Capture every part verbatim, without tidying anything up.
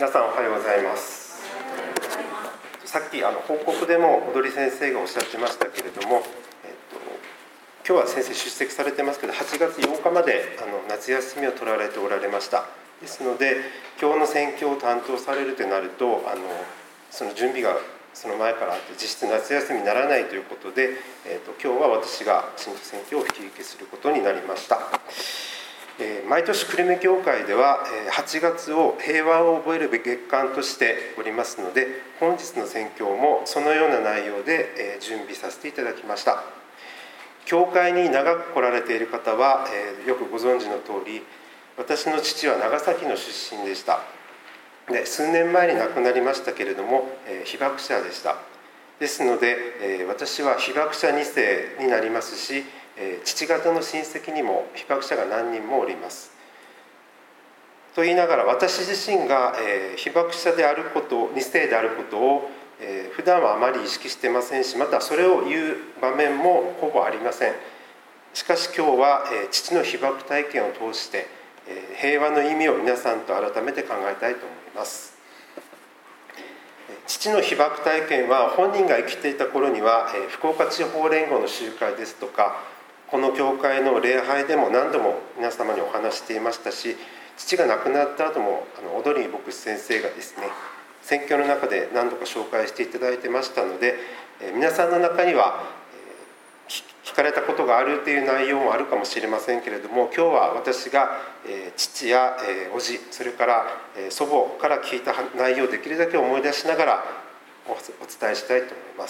皆さんおはようございます。さっきあの報告でも踊り先生がおっしゃってましたけれども、えっと、今日は先生出席されてますけど、はちがつようかまであの夏休みを取られておられました。ですので、今日の選挙を担当されるとなると、あのその準備がその前からあって、実質夏休みにならないということで、えっと、今日は私が新婦選挙を引き受けすることになりました。えー、毎年久留米教会でははちがつを平和を覚える月間としておりますので、本日の宣教もそのような内容で準備させていただきました。教会に長く来られている方はよくご存知の通り、私の父は長崎の出身でした。で、数年前に亡くなりましたけれども、被爆者でした。ですので、私は被爆者にせいになりますし、父方の親戚にも被爆者が何人もおります。と言いながら、私自身が被爆者であることにせいであることを普段はあまり意識してませんし、またそれを言う場面もほぼありません。しかし今日は父の被爆体験を通して平和の意味を皆さんと改めて考えたいと思います。父の被爆体験は、本人が生きていた頃には福岡地方連合の集会ですとか、この教会の礼拝でも何度も皆様にお話していましたし、父が亡くなった後もあの踊り牧師先生がですね、選挙の中で何度か紹介していただいてましたので、え皆さんの中には、え聞かれたことがあるという内容もあるかもしれませんけれども、今日は私が、え父や、え叔父、それから、え祖母から聞いた内容をできるだけ思い出しながらお伝えしたいと思います。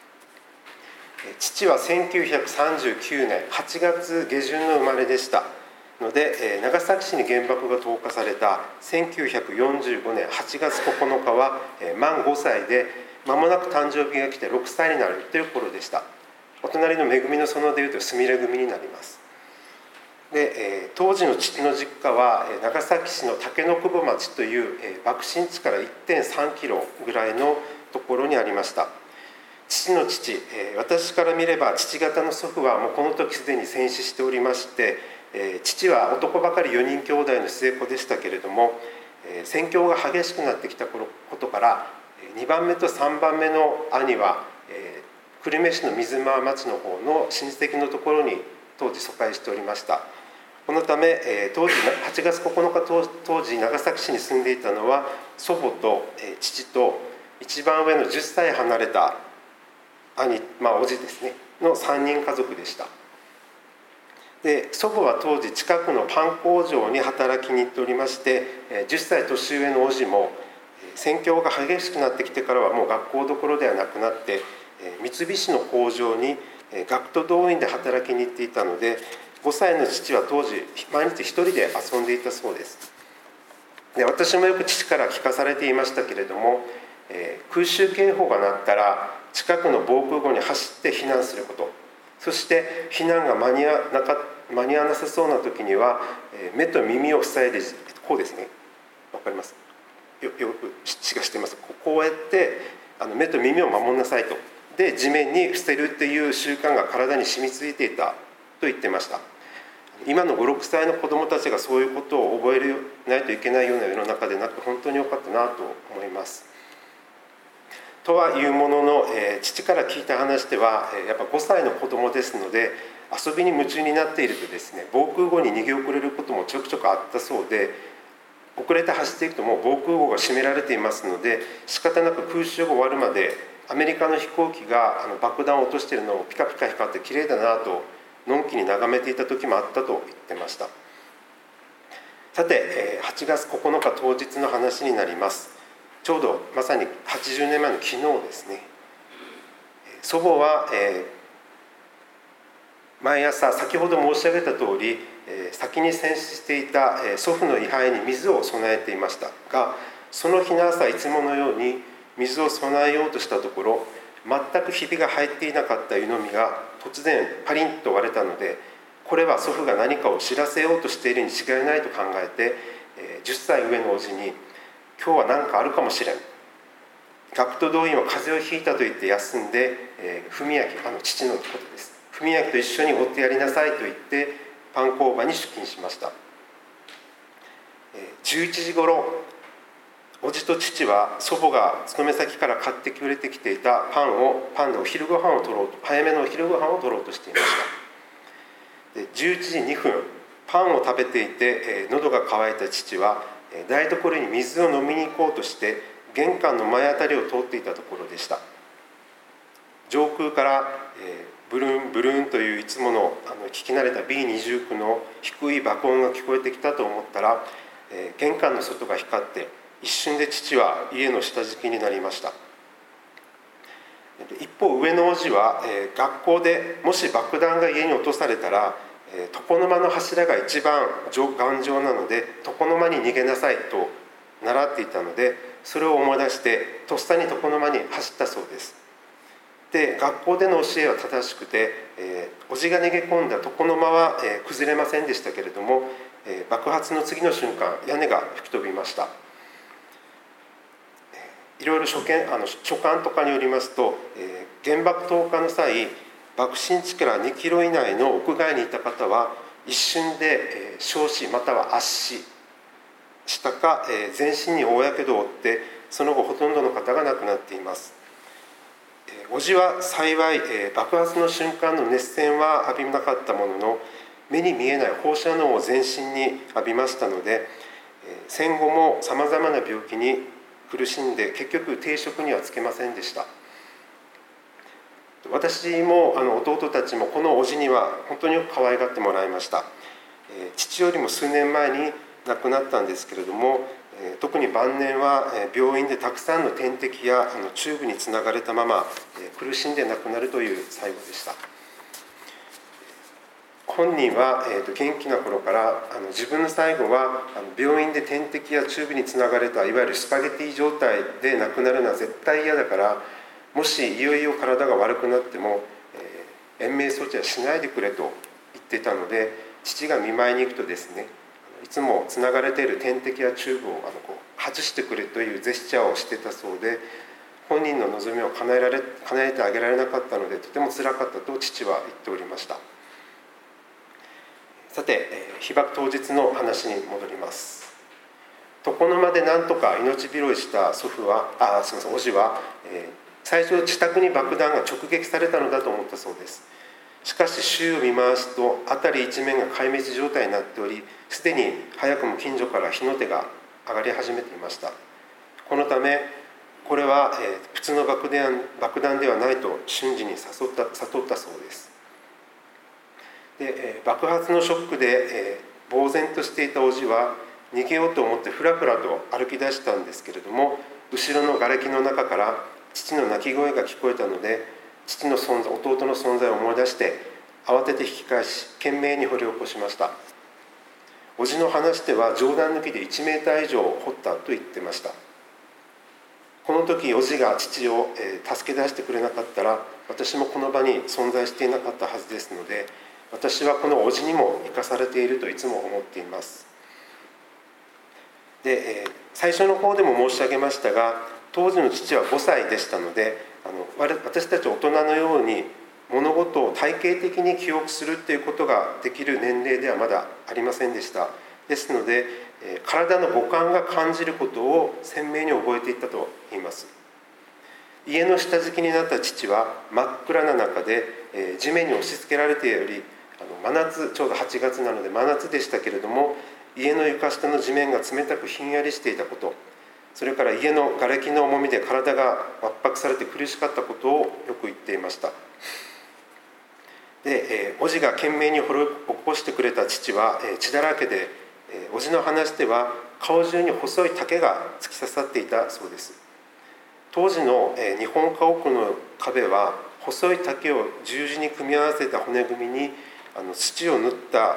父はせんきゅうひゃくさんじゅうきゅうねんはちがつげじゅんの生まれでしたので、長崎市に原爆が投下されたせんきゅうひゃくよんじゅうごねんはちがつここのかは満ごさいで、間もなく誕生日が来てろくさいになるという頃でした。お隣のめぐみの園でいうとすみれ組になります。で、当時の父の実家は長崎市の竹の久保町という爆心地から いってんさんキロぐらいのところにありました。父の父、私から見れば父方の祖父はもうこの時すでに戦死しておりまして、父は男ばかりよにん兄弟の末っ子でしたけれども、戦況が激しくなってきたことから、にばんめとさんばんめの兄は久留米市の水間町の方の親戚のところに当時疎開しておりました。このため当時はちがつここのか当時長崎市に住んでいたのは、祖母と父と一番上のじゅっさい離れた兄、まあ、叔父ですねのさんにん家族でした。で、祖母は当時近くのパン工場に働きに行っておりまして、じゅっさい年上の叔父も戦況が激しくなってきてからはもう学校どころではなくなって、三菱の工場に学徒動員で働きに行っていたので、ごさいの父は当時毎日一人で遊んでいたそうです。で、私もよく父から聞かされていましたけれども、えー、空襲警報が鳴ったら近くの防空壕に走って避難すること、そして避難が間に合わなか間に合わなさそうな時には、えー、目と耳を塞いで、こうですね、わかります、よよく父がしてます。こうやってあの目と耳を守んなさいと、で地面に伏せるっていう習慣が体に染みついていたと言ってました。今のごろくさいの子どもたちがそういうことを覚えないといけないような世の中でなく、本当に良かったなと思います。とはいうものの、えー、父から聞いた話では、やっぱごさいの子どもですので、遊びに夢中になっているとですね、防空壕に逃げ遅れることもちょくちょくあったそうで、遅れて走っていくともう防空壕が閉められていますので、仕方なく空襲が終わるまでアメリカの飛行機があの爆弾を落としているのをピカピカ光って綺麗だなとのんきに眺めていた時もあったと言ってました。さて、はちがつここのか当日の話になります。ちょうどまさにはちじゅうねんまえの昨日ですね。祖母は、えー、毎朝先ほど申し上げた通り、えー、先に戦死していた、えー、祖父の位牌に水を備えていましたが、その日の朝いつものように水を備えようとしたところ、全くひびが入っていなかった湯飲みが突然パリンと割れたので、これは祖父が何かを知らせようとしているに違いないと考えて、えー、じゅっさい上の叔父に、今日は何かあるかもしれん、学徒動員は風邪をひいたと言って休んで、えー、文明、あの父のことです、文明と一緒に追ってやりなさいと言ってパン工場に出勤しました。えー、じゅういちじごろ、 叔父と父は祖母が勤め先から買ってくれてきていたパンをパンでお昼ご飯を取ろうと早めのお昼ご飯を取ろうとしていました。でじゅういちじにふんパンを食べていて、えー、喉が渇いた父は台所に水を飲みに行こうとして玄関の前あたりを通っていたところでした。上空から、えー、ブルーンブルーンといういつもの、あの聞き慣れた ビーにじゅうきゅう の低い爆音が聞こえてきたと思ったら、えー、玄関の外が光って一瞬で父は家の下敷きになりました。一方上の叔父は、えー、学校でもし爆弾が家に落とされたら、えー、床の間の柱が一番頑丈なので床の間に逃げなさいと習っていたので、それを思い出してとっさに床の間に走ったそうです。で学校での教えは正しくて、えー、叔父が逃げ込んだ床の間は、えー、崩れませんでしたけれども、えー、爆発の次の瞬間屋根が吹き飛びました。いろいろ書簡、あの書簡とかによりますと、えー、原爆投下の際爆心地からにキロ以内の屋外にいた方は一瞬で、えー、焼死または圧死したか、えー、全身に大やけどを負ってその後ほとんどの方が亡くなっています。えー、叔父は幸い、えー、爆発の瞬間の熱線は浴びなかったものの目に見えない放射能を全身に浴びましたので、えー、戦後もさまざまな病気に苦しんで結局定職にはつけませんでした。私もあの弟たちもこの叔父には本当によく可愛がってもらいました。えー、父よりも数年前に亡くなったんですけれども、えー、特に晩年は病院でたくさんの点滴やあのチューブにつながれたまま、えー、苦しんで亡くなるという最後でした。本人は、えー、と元気な頃からあの自分の最後はあの病院で点滴やチューブにつながれたいわゆるスパゲティ状態で亡くなるのは絶対嫌だから、もしいよいよ体が悪くなっても、えー、延命措置はしないでくれと言っていたので、父が見舞いに行くとですね、いつもつながれている点滴やチューブをあのこう外してくれというジェスチャーをしていたそうで、本人の望みを叶えられ叶えてあげられなかったのでとてもつらかったと父は言っておりました。さて、被爆当日の話に戻ります。床の間で何とか命拾いした祖父はあすみません叔父は、えー、最初自宅に爆弾が直撃されたのだと思ったそうです。しかし周囲を見回すと辺り一面が壊滅状態になっており、すでに早くも近所から火の手が上がり始めていました。このためこれは、えー、普通の爆弾、爆弾ではないと瞬時に悟った、悟ったそうです。で爆発のショックで、えー、呆然としていた叔父は逃げようと思ってふらふらと歩き出したんですけれども、後ろの瓦礫の中から父の泣き声が聞こえたので、父の存在弟の存在を思い出して慌てて引き返し懸命に掘り起こしました。叔父の話では冗談抜きでいちメーター以上掘ったと言ってました。この時叔父が父を、えー、助け出してくれなかったら私もこの場に存在していなかったはずですので、私はこの叔父にも生かされているといつも思っています。で、えー、最初の方でも申し上げましたが、当時の父はごさいでしたので、あの私たち大人のように物事を体系的に記憶するということができる年齢ではまだありませんでした。ですので、えー、体の五感が感じることを鮮明に覚えていったと言います。家の下敷きになった父は真っ暗な中で、えー、地面に押し付けられており、あの真夏、ちょうどはちがつなので真夏でしたけれども、家の床下の地面が冷たくひんやりしていたこと、それから家の瓦礫の重みで体が圧迫されて苦しかったことをよく言っていました。で、えー、叔父が懸命に掘り起こしてくれた父は、えー、血だらけで、えー、叔父の話では顔中に細い竹が突き刺さっていたそうです。当時の、えー、日本家屋の壁は細い竹を十字に組み合わせた骨組みにあの土を塗った、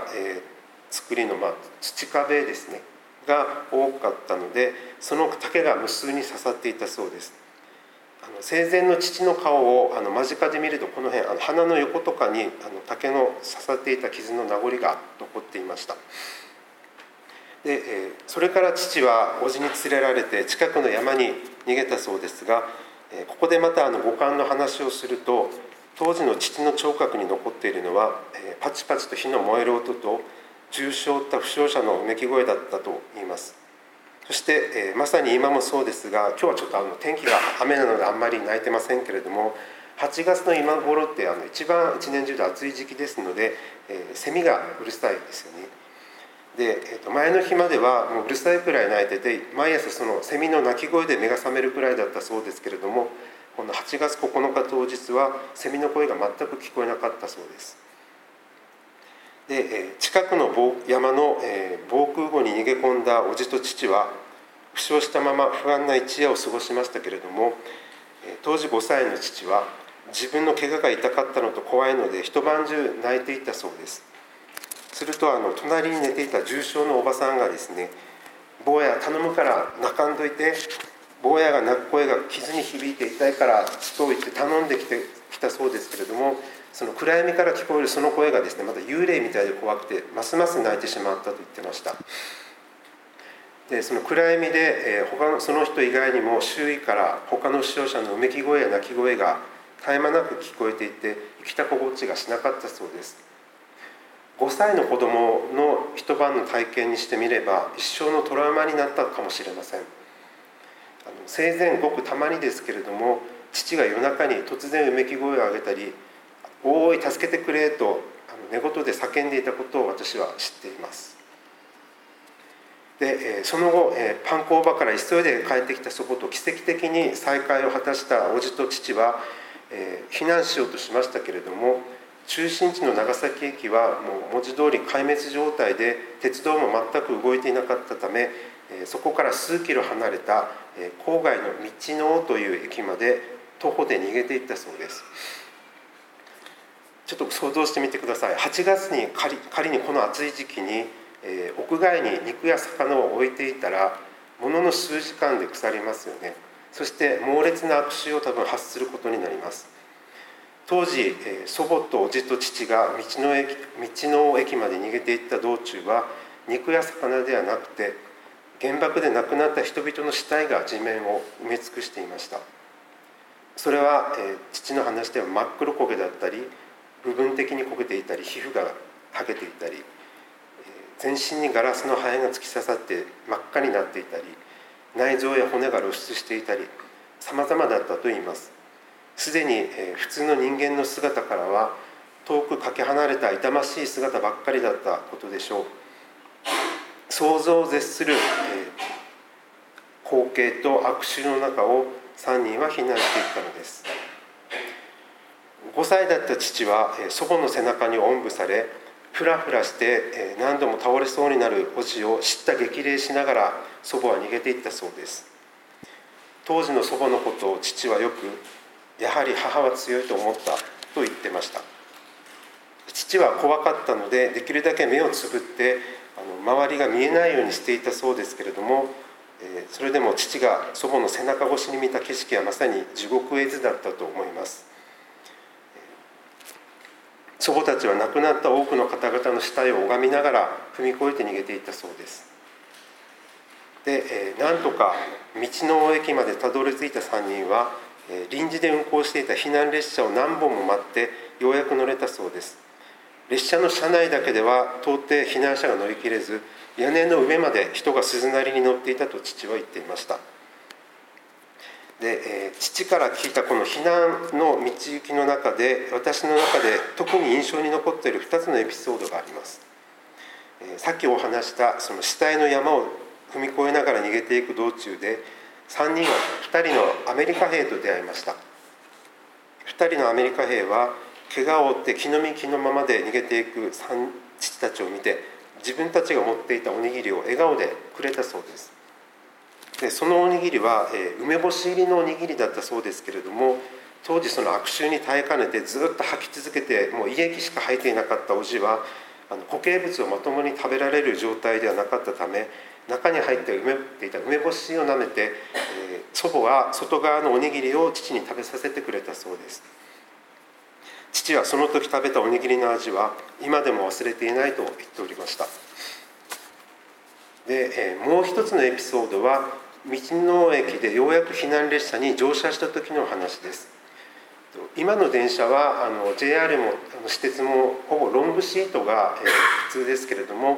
えー、作りの、まあ、土壁ですねが多かったので、その竹が無数に刺さっていたそうです。あの生前の父の顔をあの間近で見ると、この辺あの鼻の横とかにあの竹の刺さっていた傷の名残が残っていました。で、えー、それから父は叔父に連れられて近くの山に逃げたそうですが、えー、ここでまたあの五感の話をすると、当時の父の聴覚に残っているのは、えー、パチパチと火の燃える音と重傷を負った負傷者のうめき声だったと言います。 そして、えー、まさに今もそうですが、今日はちょっとあの天気が雨なのであんまり泣いてませんけれども、はちがつの今頃ってあの一番一年中で暑い時期ですので、えー、セミがうるさいですよね。で、えー、と前の日まではもううるさいくらい鳴いてて、毎朝そのセミの鳴き声で目が覚めるくらいだったそうですけれども、このはちがつここのか当日はセミの声が全く聞こえなかったそうです。で、近くの山の防空壕に逃げ込んだ叔父と父は負傷したまま不安な一夜を過ごしましたけれども、当時ごさいの父は自分の怪我が痛かったのと怖いので一晩中泣いていたそうです。するとあの隣に寝ていた重傷のおばさんがですね、坊や頼むから泣かんといて、坊やが泣く声が傷に響いて痛いからと言って頼んできてきたそうですけれども、その暗闇から聞こえるその声がですね、また幽霊みたいで怖くてますます泣いてしまったと言ってました。でその暗闇で、えー、他のその人以外にも周囲から他の死傷者のうめき声や泣き声が絶え間なく聞こえていて、生きた心地がしなかったそうです。ごさいの子供の一晩の体験にしてみれば一生のトラウマになったかもしれません。あの生前ごくたまにですけれども、父が夜中に突然うめき声を上げたり、おーい助けてくれと寝言で叫んでいたことを私は知っています。でその後パン工場から急いで帰ってきた祖母と奇跡的に再会を果たした叔父と父は避難しようとしましたけれども、中心地の長崎駅はもう文字通り壊滅状態で鉄道も全く動いていなかったため、そこから数キロ離れた郊外の道の尾という駅まで徒歩で逃げていったそうです。ちょっと想像してみてください。はちがつに 仮, 仮にこの暑い時期に、えー、屋外に肉や魚を置いていたらものの数時間で腐りますよね。そして猛烈な悪臭を多分発することになります。当時、えー、祖母と叔父と父が道の駅、道の駅まで逃げていった道中は肉や魚ではなくて原爆で亡くなった人々の死体が地面を埋め尽くしていました。それは、えー、父の話では真っ黒焦げだったり、部分的に焦げていたり、皮膚が剥げていたり、全身にガラスの破片が突き刺さって真っ赤になっていたり、内臓や骨が露出していたり、様々だったといいます。すでに普通の人間の姿からは遠くかけ離れた痛ましい姿ばっかりだったことでしょう。想像を絶する光景と悪臭の中をさんにんは避難していったのです。ごさいだった父は祖母の背中におんぶされ、ふらふらして何度も倒れそうになる叔父を叱咤激励しながら祖母は逃げていったそうです。当時の祖母のことを父はよく、やはり母は強いと思ったと言ってました。父は怖かったのでできるだけ目をつぶってあの周りが見えないようにしていたそうですけれども、それでも父が祖母の背中越しに見た景色はまさに地獄絵図だったと思います。祖母たちは亡くなった多くの方々の死体を拝みながら踏み越えて逃げていったそうです。で、えー、なんとか道の駅までたどり着いたさんにんは、えー、臨時で運行していた避難列車を何本も待ってようやく乗れたそうです。列車の車内だけでは到底避難者が乗り切れず、屋根の上まで人が鈴なりに乗っていたと父は言っていました。で、えー、父から聞いたこの避難の道行きの中で、私の中で特に印象に残っているふたつのエピソードがあります。えー、さっきお話したその死体の山を踏み越えながら逃げていく道中で、さんにんはふたりのアメリカ兵と出会いました。ふたりのアメリカ兵は怪我を負って気の身気のままで逃げていく父たちを見て、自分たちが持っていたおにぎりを笑顔でくれたそうです。でそのおにぎりは、えー、梅干し入りのおにぎりだったそうですけれども、当時その悪臭に耐えかねてずっと吐き続けて、もう胃液しか吐いていなかったおじはあの固形物をまともに食べられる状態ではなかったため、中に入って埋めていた梅干しを舐めて、えー、祖母は外側のおにぎりを父に食べさせてくれたそうです。父はその時食べたおにぎりの味は今でも忘れていないと言っておりました。で、えー、もう一つのエピソードは道の駅でようやく避難列車に乗車した時の話です。今の電車はあの ジェイアール も私鉄もほぼロングシートが、えー、普通ですけれども、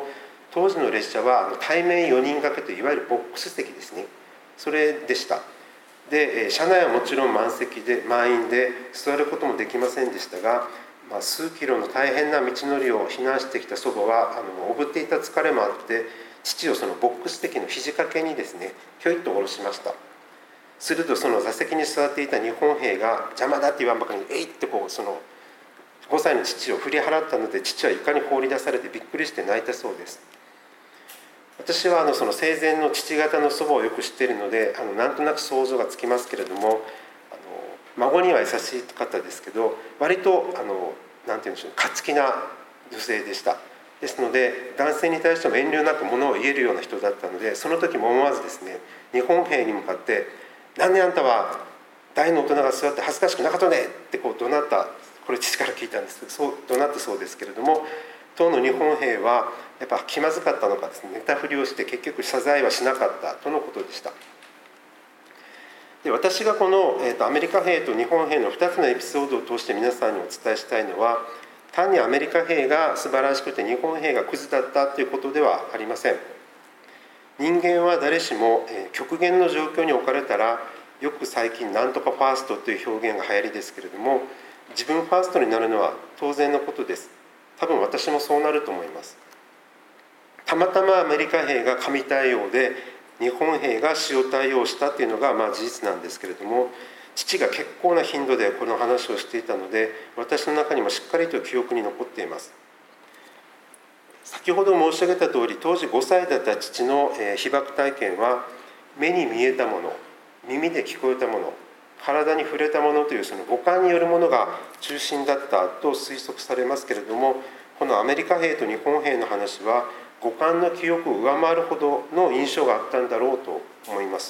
当時の列車は対面よにん掛けといわゆるボックス席ですね、それでした。で車内はもちろん満席で満員で座ることもできませんでしたが、まあ、数キロの大変な道のりを避難してきた祖母はあのおぶっていた疲れもあって父をそのボックス席の肘掛けにですねひょいっと下ろしました。するとその座席に座っていた日本兵が邪魔だって言わんばかりにえいってこうそのごさいの父を振り払ったので父は床に放り出されてびっくりして泣いたそうです。私はあのその生前の父方の祖母をよく知っているのであのなんとなく想像がつきますけれども、あの孫には優しい方ですけど割とあのなんて言うんでしょう勝ち気な女性でした。ですので男性に対しても遠慮なくものを言えるような人だったので、その時も思わずですね日本兵に向かって「なんであんたは大の大人が座って恥ずかしくなかったね」ってこう怒鳴った、これ父から聞いたんですけど、そう怒鳴ったそうですけれども、当の日本兵はやっぱ気まずかったのかですね、寝たふりをして結局謝罪はしなかったとのことでした。で私がこの、えーと、アメリカ兵と日本兵のふたつのエピソードを通して皆さんにお伝えしたいのは、単にアメリカ兵が素晴らしくて日本兵がクズだったということではありません。人間は誰しも、えー、極限の状況に置かれたら、よく最近なんとかファーストという表現が流行りですけれども、自分ファーストになるのは当然のことです。多分私もそうなると思います。たまたまアメリカ兵が神対応で日本兵が塩対応したというのがまあ事実なんですけれども、父が結構な頻度でこの話をしていたので私の中にもしっかりと記憶に残っています。先ほど申し上げた通り、当時ごさいだった父の被爆体験は目に見えたもの、耳で聞こえたもの、体に触れたものというその五感によるものが中心だったと推測されますけれども、このアメリカ兵と日本兵の話は五感の記憶を上回るほどの印象があったんだろうと思います。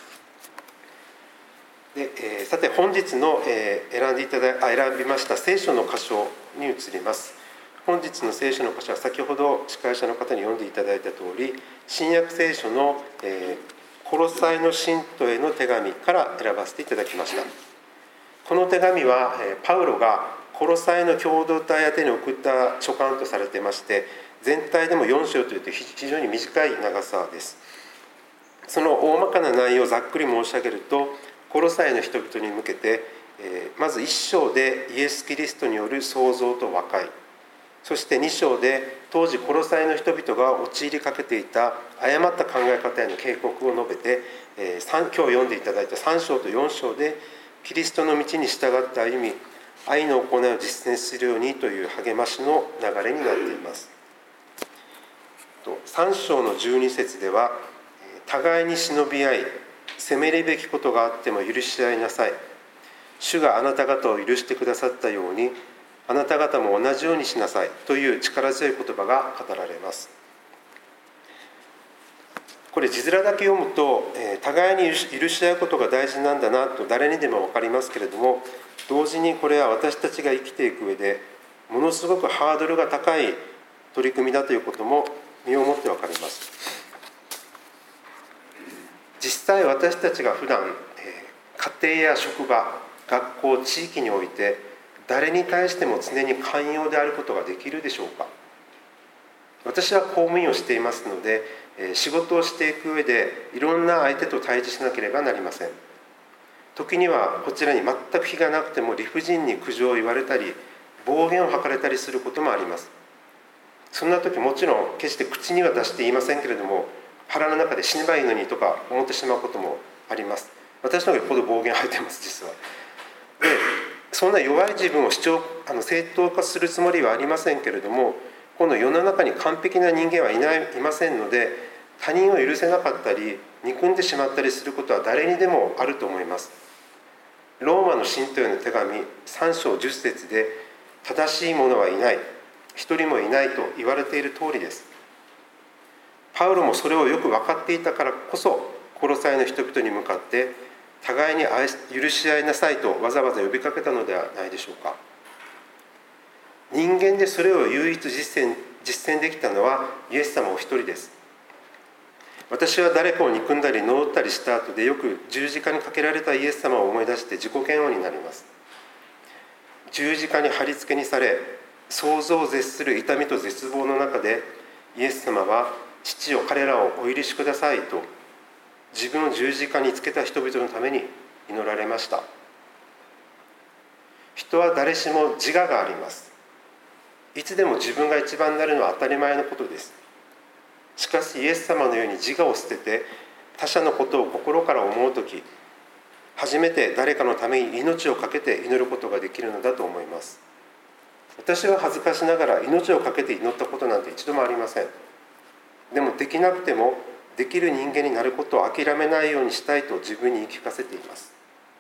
で、えー、さて本日の、えー、選んでいただあ選びました聖書の箇所に移ります。本日の聖書の箇所は先ほど司会者の方に読んでいただいた通り、新約聖書の、えーコロサイの信徒への手紙から選ばせていただきました。この手紙はパウロがコロサイの共同体宛てに送った書簡とされていまして、全体でもよん章というと非常に短い長さです。その大まかな内容をざっくり申し上げると、コロサイの人々に向けてまずいち章でイエス・キリストによる創造と和解、そしてに章で当時コロサイの人々が陥りかけていた誤った考え方への警告を述べて、今日読んでいただいたさん章とよん章でキリストの道に従って歩み、愛の行いを実践するようにという励ましの流れになっています。さん章のじゅうに節では、互いに忍び合い責めるべきことがあっても許し合いなさい、主があなた方を許してくださったようにあなた方も同じようにしなさいという力強い言葉が語られます。これ字面だけ読むと、えー、互いに許し合うことが大事なんだなと誰にでも分かりますけれども、同時にこれは私たちが生きていく上でものすごくハードルが高い取り組みだということも身をもって分かります。実際私たちが普段、えー、家庭や職場、学校、地域において誰に対しても常に寛容であることができるでしょうか。私は公務員をしていますので、仕事をしていく上でいろんな相手と対峙しなければなりません。時にはこちらに全く非がなくても理不尽に苦情を言われたり暴言を吐かれたりすることもあります。そんな時もちろん決して口には出して言いませんけれども、腹の中で死ねばいいのにとか思ってしまうこともあります。私の方がよっぽど暴言吐いてます、実は。でそんな弱い自分を主張あの正当化するつもりはありませんけれども、この世の中に完璧な人間はいないいませんので、他人を許せなかったり憎んでしまったりすることは誰にでもあると思います。ローマの信徒への手紙さん章じゅっ節で正しい者はいない、一人もいないと言われている通りです。パウロもそれをよく分かっていたからこそコロサイの人々に向かって互いに愛し許し合いなさいとわざわざ呼びかけたのではないでしょうか。人間でそれを唯一実践、実践できたのはイエス様お一人です。私は誰かを憎んだり呪ったりした後でよく十字架にかけられたイエス様を思い出して自己嫌悪になります。十字架に貼り付けにされ、想像を絶する痛みと絶望の中でイエス様は父よ彼らをお許しくださいと自分を十字架につけた人々のために祈られました。人は誰しも自我があります。いつでも自分が一番になるのは当たり前のことです。しかしイエス様のように自我を捨てて他者のことを心から思うとき、初めて誰かのために命を懸けて祈ることができるのだと思います。私は恥ずかしながら命を懸けて祈ったことなんて一度もありません。でもできなくてもできる人間になることを諦めないようにしたいと自分に言い聞かせています。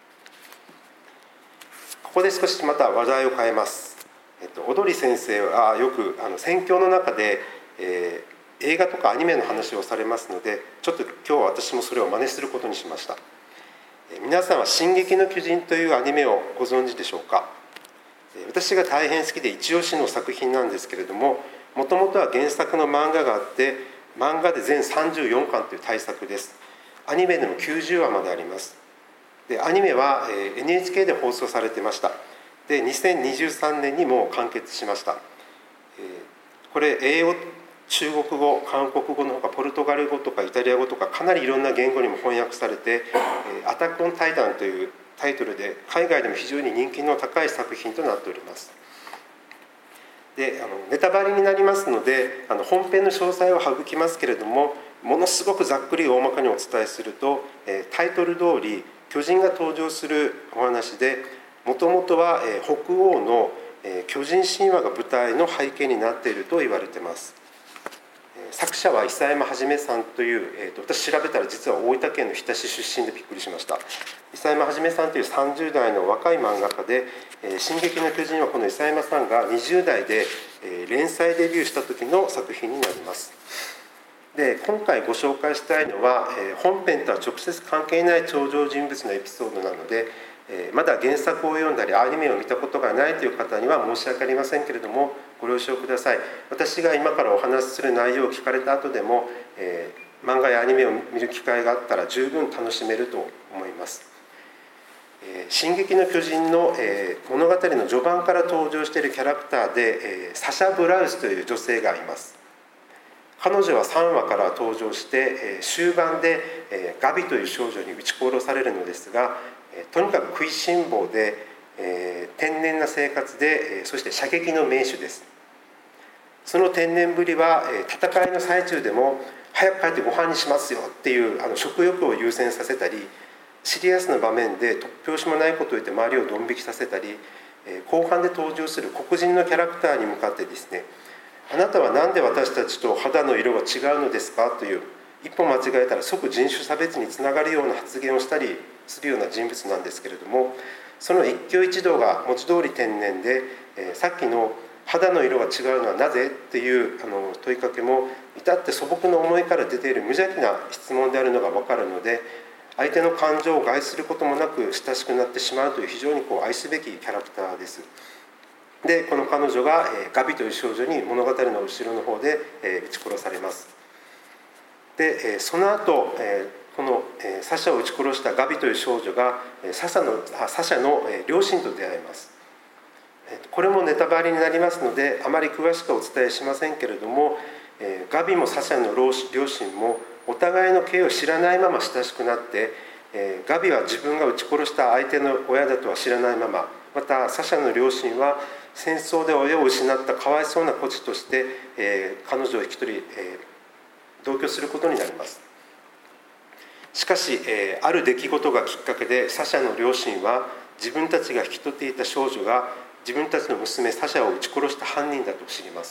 ここで少しまた話題を変えます。えっと、小鳥先生はよくあの宣教の中で、えー、映画とかアニメの話をされますので、ちょっと今日は私もそれを真似することにしました。えー、皆さんは「進撃の巨人」というアニメをご存知でしょうか。えー、私が大変好きで一押しの作品なんですけれども、もともとは原作の漫画があって、漫画で全さんじゅうよんかんという大作です。アニメでもきゅうじゅうわまであります。でアニメは エヌエイチケー で放送されてました。でにせんにじゅうさんねんにもう完結しました。これ英語、中国語、韓国語のほかポルトガル語とかイタリア語とかかなりいろんな言語にも翻訳されて「アタック・オン・タイタン」というタイトルで海外でも非常に人気の高い作品となっております。であのネタバレになりますのであの本編の詳細を省きますけれども、ものすごくざっくり大まかにお伝えすると、タイトル通り巨人が登場するお話で、もともとは北欧の巨人神話が舞台の背景になっていると言われています。作者は諫山はじめさんという、えー、と私調べたら実は大分県の日田市出身でびっくりしました。諫山はじめさんというさんじゅうだいの若い漫画家で、えー、進撃の巨人はこの諫山さんがにじゅうだいで、えー、連載デビューした時の作品になります。で今回ご紹介したいのは、えー、本編とは直接関係ない登場人物のエピソードなので、えー、まだ原作を読んだりアニメを見たことがないという方には申し訳ありませんけれどもご了承ください。私が今からお話しする内容を聞かれた後でも、えー、漫画やアニメを見る機会があったら十分楽しめると思います。えー、進撃の巨人の、えー、物語の序盤から登場しているキャラクターで、えー、サシャ・ブラウスという女性がいます。彼女はさんわから登場して、えー、終盤で、えー、ガビという少女に撃ち殺されるのですが、えー、とにかく食いしん坊で、えー、天然な生活で、えー、そして射撃の名手です。その天然ぶりは、えー、戦いの最中でも早く帰ってご飯にしますよっていうあの食欲を優先させたり、シリアスな場面で突拍子もないことを言って周りをドン引きさせたり、えー、後半で登場する黒人のキャラクターに向かってですね、あなたは何で私たちと肌の色が違うのですかという、一歩間違えたら即人種差別につながるような発言をしたりするような人物なんですけれども、その一挙一動が文字通り天然で、えー、さっきの肌の色が違うのはなぜっていうあの問いかけも至って素朴な思いから出ている無邪気な質問であるのが分かるので、相手の感情を害することもなく親しくなってしまうという非常にこう愛すべきキャラクターです。でこの彼女が、えー、ガビという少女に物語の後ろの方で、えー、撃ち殺されます。で、えー、その後、えー、この、えー、サシャを撃ち殺したガビという少女が、えー、サシャの、あサシャの、えー、両親と出会います。えー、これもネタバレになりますのであまり詳しくお伝えしませんけれども、えー、ガビもサシャの両親もお互いの経緯を知らないまま親しくなって、えー、ガビは自分が撃ち殺した相手の親だとは知らないまま、またサシャの両親は戦争で親を失ったかわいそうな孤児として、えー、彼女を引き取り、えー、同居することになります。しかし、えー、ある出来事がきっかけでサシャの両親は自分たちが引き取っていた少女が自分たちの娘サシャを撃ち殺した犯人だと知ります。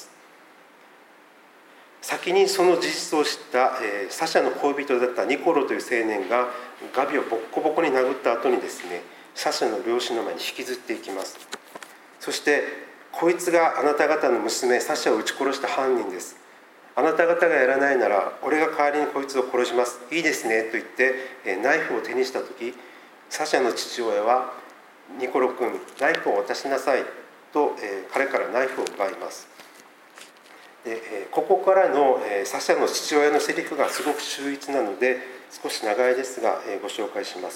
先にその事実を知った、えー、サシャの恋人だったニコロという青年がガビをボッコボコに殴った後にですね、サシャの両親の前に引きずっていきます。そしてこいつがあなた方の娘サシャを撃ち殺した犯人です。あなた方がやらないなら俺が代わりにこいつを殺します。いいですねと言ってナイフを手にした時、サシャの父親はニコロ君ナイフを渡しなさいと彼からナイフを奪います。でここからのサシャの父親のセリフがすごく秀逸なので少し長いですがご紹介します。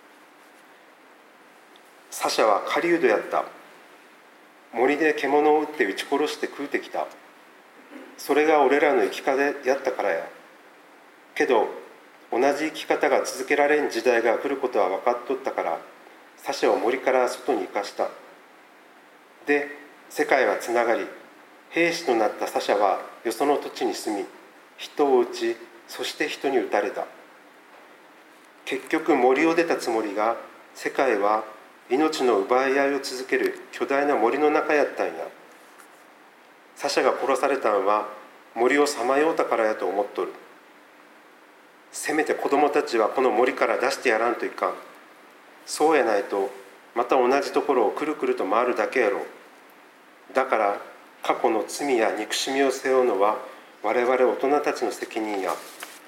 サシャは狩人やった。森で獣を撃って撃ち殺して食うてきた。 それが俺らの生き方やったからや。けど同じ生き方が続けられん時代が来ることは分かっとったから、サシャを森から外に生かした。で世界はつながり、兵士となったサシャはよその土地に住み、人を撃ち、そして人に撃たれた。結局森を出たつもりが、世界は命の奪い合いを続ける巨大な森の中やったんや。サシャが殺されたんは森をさまようたからやと思っとる。せめて子供たちはこの森から出してやらんといかん。そうやないとまた同じところをくるくると回るだけやろう。だから過去の罪や憎しみを背負うのは我々大人たちの責任や。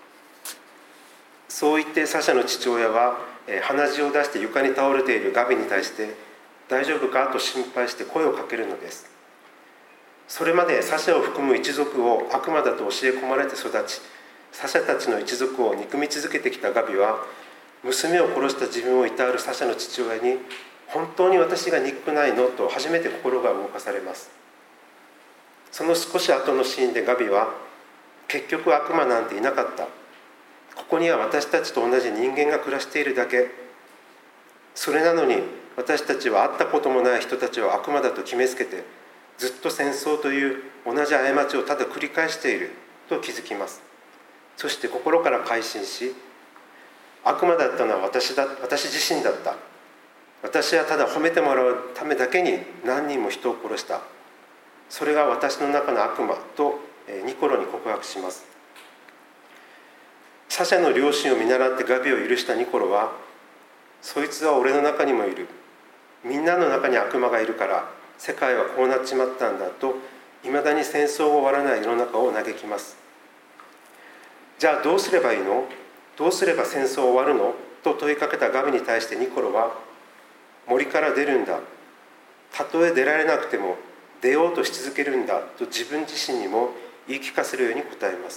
そう言ってサシャの父親は鼻血を出して床に倒れているガビに対して、大丈夫かと心配して声をかけるのです。それまでサシャを含む一族を悪魔だと教え込まれて育ち、サシャたちの一族を憎み続けてきたガビは、娘を殺した自分をいたわるサシャの父親に、本当に私が憎くないのと初めて心が動かされます。その少し後のシーンでガビは、結局悪魔なんていなかった。ここには私たちと同じ人間が暮らしているだけ。それなのに私たちは会ったこともない人たちを悪魔だと決めつけて、ずっと戦争という同じ過ちをただ繰り返していると気づきます。そして心から改心し、悪魔だったのは私だ、私自身だった。私はただ褒めてもらうためだけに何人も人を殺した。それが私の中の悪魔とニコロに告白します。サシャの良心を見習ってガビを許したニコロは、そいつは俺の中にもいる。みんなの中に悪魔がいるから世界はこうなっちまったんだと、いまだに戦争が終わらない世の中を嘆きます。じゃあどうすればいいの？どうすれば戦争終わるの？と問いかけたガビに対してニコロは、森から出るんだ。たとえ出られなくても出ようとし続けるんだと自分自身にも言い聞かせるように答えます。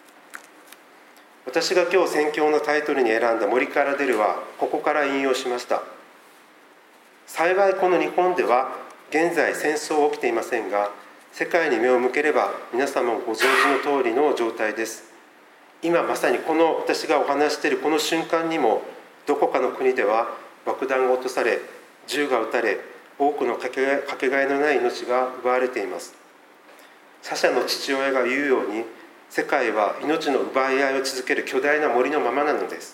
私が今日宣教のタイトルに選んだ森から出るはここから引用しました。幸いこの日本では現在戦争は起きていませんが、世界に目を向ければ皆様もご存知の通りの状態です。今まさにこの私がお話しているこの瞬間にも、どこかの国では爆弾が落とされ、銃が撃たれ、多くのかけがえのない命が奪われています。サシャの父親が言うように、世界は命の奪い合いを続ける巨大な森のままなのです。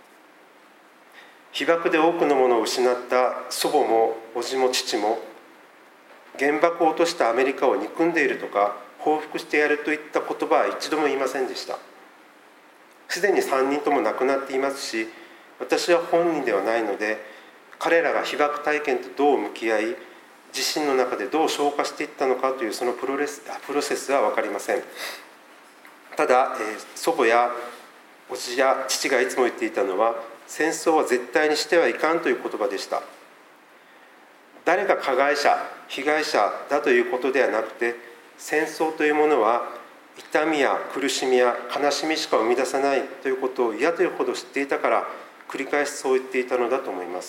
被爆で多くのものを失った祖母も叔父も父も、原爆を落としたアメリカを憎んでいるとか報復してやるといった言葉は一度も言いませんでした。すでにさんにんとも亡くなっていますし、私は本人ではないので、彼らが被爆体験とどう向き合い、自身の中でどう消化していったのかというそのプロレスプロセスは分かりません。ただ、えー、祖母や叔父や父がいつも言っていたのは、戦争は絶対にしてはいかんという言葉でした。誰が加害者、被害者だということではなくて、戦争というものは痛みや苦しみや悲しみしか生み出さないということを嫌というほど知っていたから、繰り返しそう言っていたのだと思います。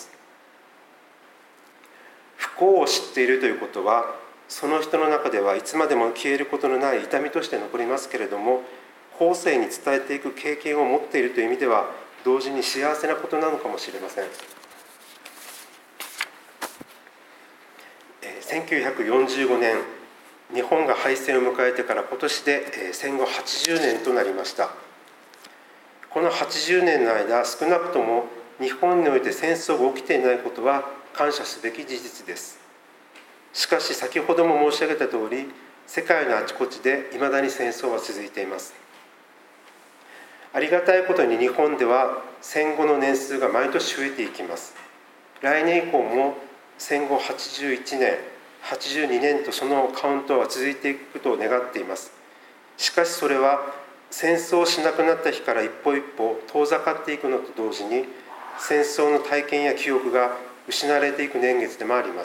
不幸を知っているということは、その人の中ではいつまでも消えることのない痛みとして残りますけれども、後世に伝えていく経験を持っているという意味では、同時に幸せなことなのかもしれません。せんきゅうひゃくよんじゅうごねん、日本が敗戦を迎えてから今年で戦後はちじゅうねんとなりました。このはちじゅうねんの間、少なくとも日本において戦争が起きていないことは感謝すべき事実です。しかし先ほども申し上げた通り、世界のあちこちでいまだに戦争は続いています。ありがたいことに日本では戦後の年数が毎年増えていきます。来年以降も戦後はちじゅういちねん、はちじゅうにねんとそのカウントは続いていくと願っています。しかしそれは戦争をしなくなった日から一歩一歩遠ざかっていくのと同時に、戦争の体験や記憶が失われていく年月でもあります。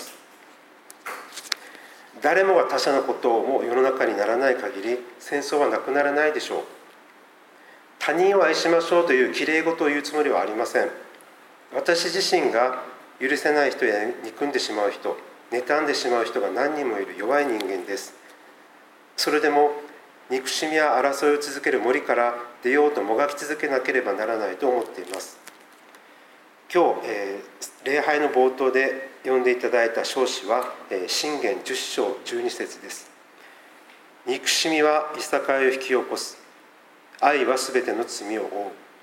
誰もが他者のことをも世の中にならない限り、戦争はなくならないでしょう。他人を愛しましょうというきれい事を言うつもりはありません。私自身が許せない人や憎んでしまう人、妬んでしまう人が何人もいる弱い人間です。それでも憎しみや争いを続ける森から出ようともがき続けなければならないと思っています。今日、えー、礼拝の冒頭で読んでいただいた章子は、えー、箴言じゅっ章じゅうに節です。憎しみはいさかいを引き起こす。愛はすべての罪を負う。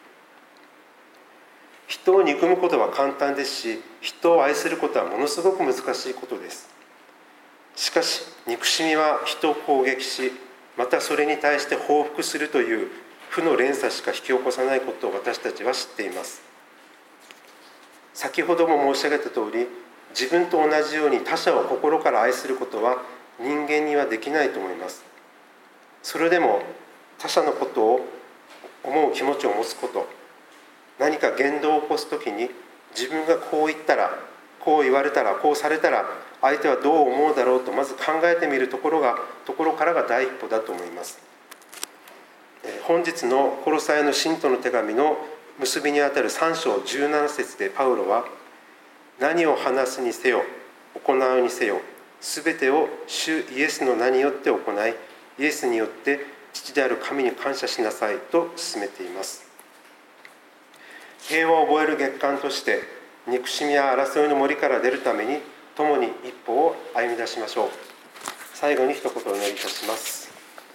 人を憎むことは簡単ですし、人を愛することはものすごく難しいことです。しかし、憎しみは人を攻撃し、またそれに対して報復するという負の連鎖しか引き起こさないことを私たちは知っています。先ほども申し上げた通り、自分と同じように他者を心から愛することは人間にはできないと思います。それでも他者のことを思う気持ちを持つこと、何か言動を起こすときに自分がこう言ったら、こう言われたら、こうされたら相手はどう思うだろうとまず考えてみるところがところからが第一歩だと思います。本日のコロサイの信徒の手紙の結びにあたるさん章じゅうなな節でパウロは、何を話すにせよ行うにせよすべてを主イエスの名によって行い、イエスによって父である神に感謝しなさいと進めています。平和を覚える月間として憎しみや争いの森から出るために共に一歩を歩み出しましょう。最後に一言お祈りいたします。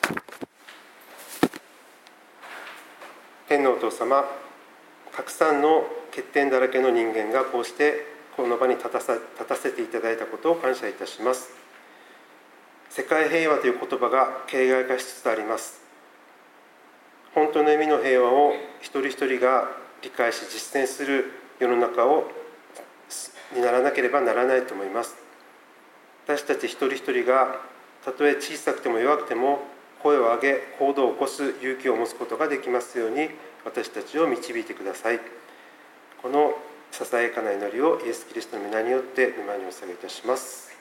天のお父様、たくさんの欠点だらけの人間がこうしてこの場に立たさ、立たせていただいたことを感謝いたします。世界平和という言葉が形骸化しつつあります。本当の意味の平和を一人一人が理解し実践する世の中をにならなければならないと思います。私たち一人一人がたとえ小さくても弱くても声を上げ行動を起こす勇気を持つことができますように私たちを導いてください。このささやかな祈りをイエス・キリストの皆によって御前にお捧げいたします。